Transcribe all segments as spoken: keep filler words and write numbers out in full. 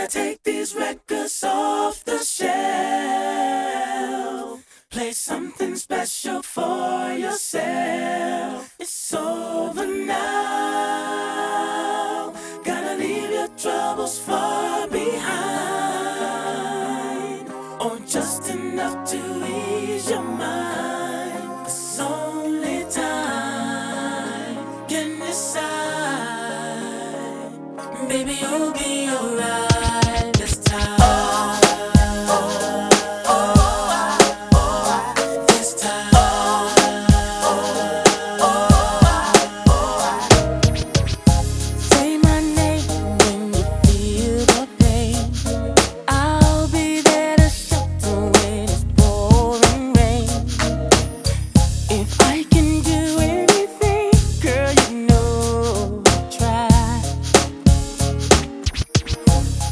Gonna take these records off the shelf. Play something special for yourself. It's over now. Gotta leave your troubles far behind, or just enough to ease your mind. It's only time can decide. Baby, you'll be alright this time. This time. Say my name when you feel the pain. I'll be there to shelter when it's pouring rain. If I can do anything, girl, you know I'll try.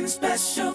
special.